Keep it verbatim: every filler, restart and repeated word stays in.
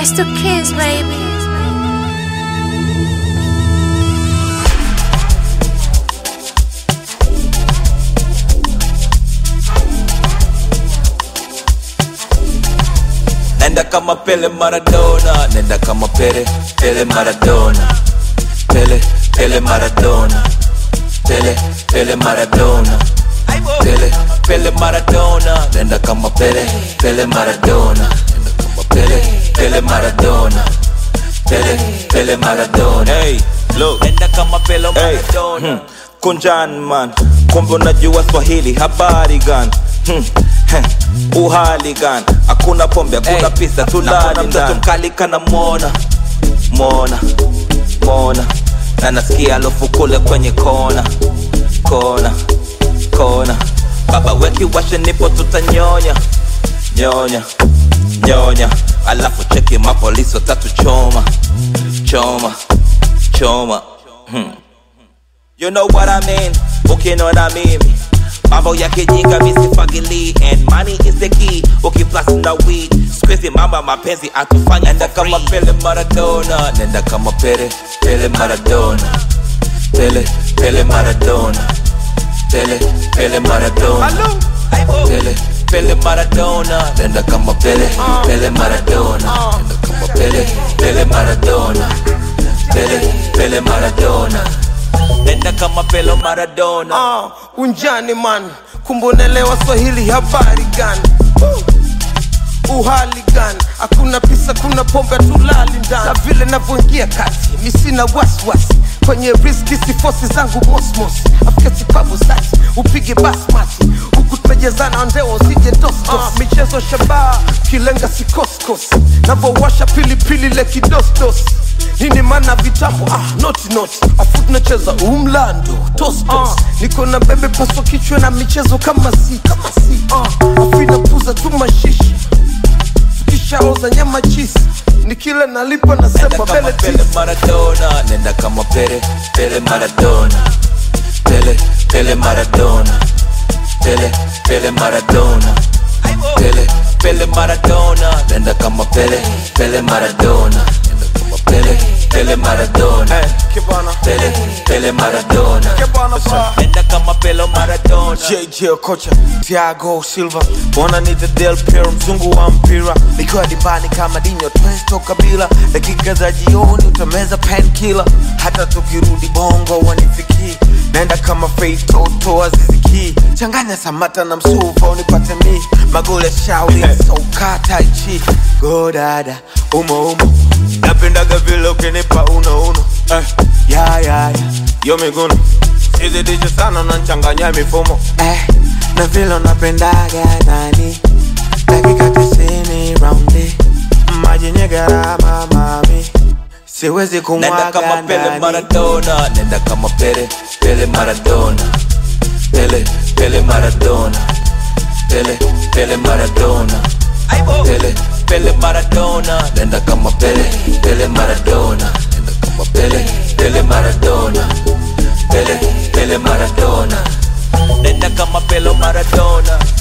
Rest of kids, baby. Nenda kama Pele Maradona, nenda kama Pele, Pele Maradona, Pele, Pele Maradona, Pele, Pele Maradona, Pele, Pele Maradona, nenda kama Pele, Pele Maradona, nenda kama Pele, Pele Maradona, Pele, Pele Maradona. Hey, look, nenda kama Pele Maradona. Hey, hmm. Kunjan man, kumbe unajua Swahili, habari gani? Hmm. Uhali gani? Hakuna pombe, hakuna hey, pisa, tulali mtoto mkali kana mona Mona, mona na nasikia alofu kule kwenye kona Kona, kona baba weki washe nipo tutanyonya Nyonya, nyonya alafu cheki mapoliso tatu choma Choma, choma hmm. You know what I mean? Ukinona mimi mambo ya kijinga misifagili, and money is the key. Okay, plus na weed squeeze mama mapenzi atufanya. Nenda kama Pele Maradona, nenda kama Pele, Pele Maradona, Pele, Pele Maradona, Pele, Pele Maradona, Pele, Pele Maradona, nenda kama Pele, Pele Maradona, nenda kama Pele, Pele Maradona, Pele, Pele Maradona, nenda kama Pele Maradona. uh, Unjani man, kumbonelewa Swahili, habari gani? uh, Uhali gani? Hakuna pisa, kuna pombe, tulali ndani. Sa vile navyoingia kati, misina waswasi kwenye riski, sifosi zangu mosmos. Afika tipabu sati, upige basmati, huku tumejezana ndeo usije dostos. uh, Michezo shabaa, kilenga sikoskos, navowasha pilipili leki dostos. Nini mana vitabu, ah, noti noti afu tunacheza umlando, toss toss uh. Niko na bebe paso kichwa na michezo kama si, kama si uh. Afu inapuza tu mashishi, tukisha oza nyama chisi, nikile nalipa na sepa Pele Pele Maradona, nenda kama Pele, Pele Maradona, Pele, Pele Maradona, Pele, Pele Maradona, Pele, Pele Maradona, nenda kama Pele, Pele Maradona, Pele, Pele Maradona, hey, Pele, Pele Maradona, nenda kama Pele Maradona. J J Okocha, Thiago Silva, wana nita Del Piero, mzungu wa mpira. Nikiwa dimbani kama Dinho, Twesto Kabila. Dakika za jioni utameza painkiller. Hata tukirudi bongo wanifiki. Nenda kama Faith Toto Aziziki. Changanya Samata na Msuva unipate mi. Magole Shauli, soka tai chi. Go dada, umo umo. Napendaga vile ukinipa uno uno eh, ya ya ya, yo miguno Sizi dicho sana unanchanganya mifumo eh, na vile unapendaga nani dakika tisini roundi maji nyegarama mami siwezi kumwaga nenda kama Pele Maradona, nenda kama Pele, Pele Maradona, Pele, Pele Maradona, Pele, Pele Maradona, Pele, Pele Maradona, nenda kama Pele, Pele Maradona, nenda kama Pele, Pele Maradona, Pele, Pele Maradona, nenda kama Pele Maradona.